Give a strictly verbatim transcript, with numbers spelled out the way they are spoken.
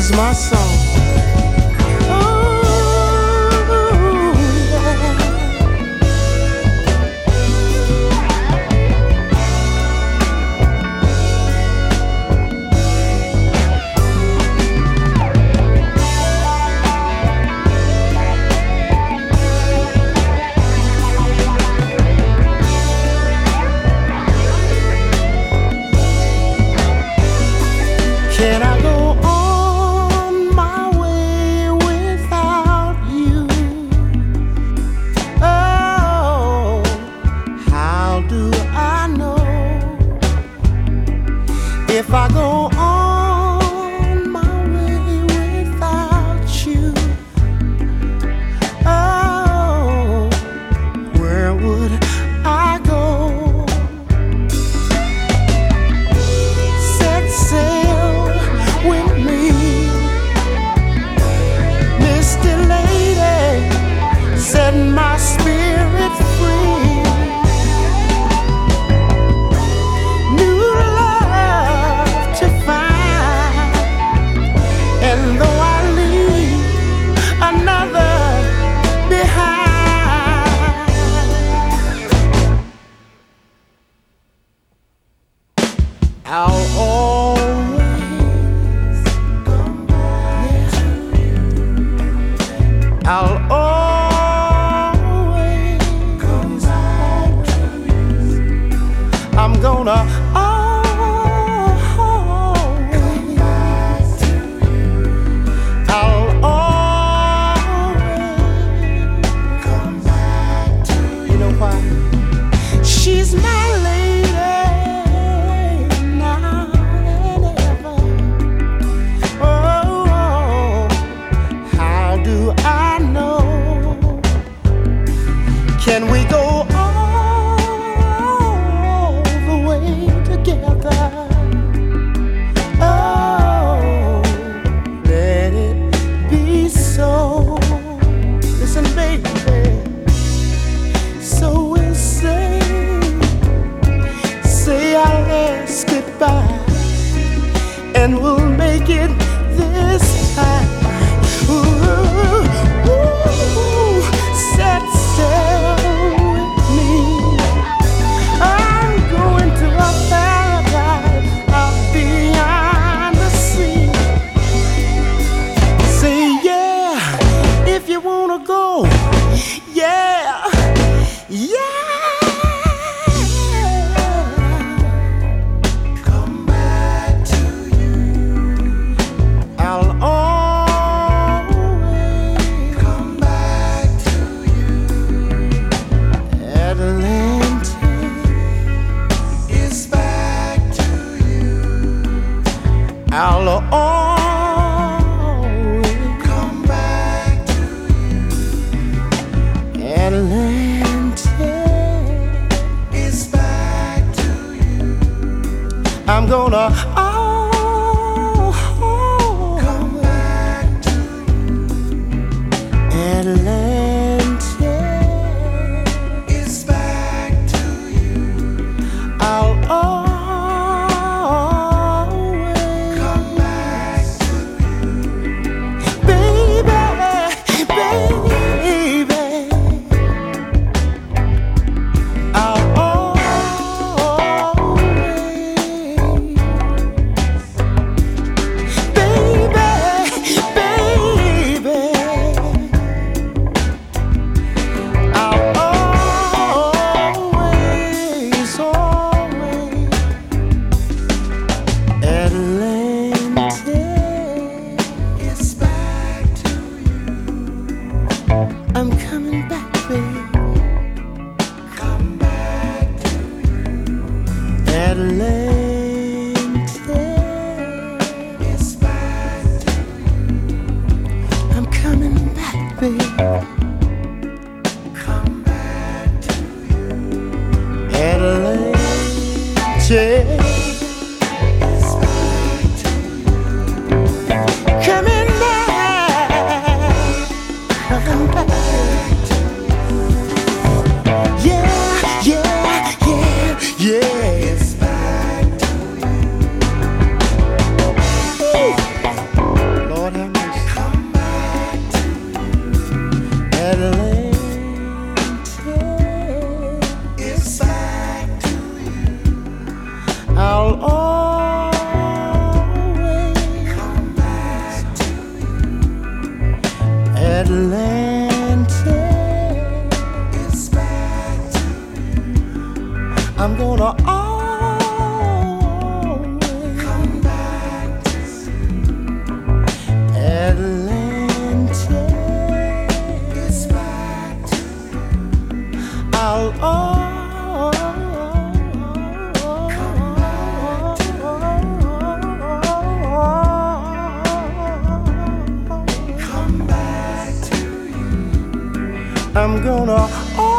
is my song. Can I go on my way without you? Oh, how do I know if I go on my way without you? Oh, where would I go? Set sail with me, Misty Lady, set my spirit free. New love to find, and though I leave another behind, I'll always come back to you. I'll always come back to you. I'm gonna always come back to you. I'll always come back to you. You know why? She's my lady now and ever. Oh, how do I know? Can we go all the way together? Oh, let it be so. Listen, baby, so we'll say, say our last goodbye, and we'll make it this time. Ooh, ooh, set sail with me. I'm going to a paradise out beyond the sea. Say yeah, if you wanna go. Yeah, yeah. Come back to you. I'll always come back to you. Atlantis is back to you. I'll always come back to you. Atlantis is back to you. I'm gonna always come back to you. Atlantis is back to you. I'll always come back to you. Baby, baby, I'll always, baby, baby, I'll always, always. Atlantis is back to you. I'm coming back, baby. Come back to you. Atlantis is back to you. I'm coming back, baby. Come back to you. Atlantis is back to you. Coming back, coming back. Yeah, yeah, yeah, yeah. It's back to you. Ooh. Lord I'm gonna always come back to Atlantis. Back to I'll always come back to come back to you. I'm gonna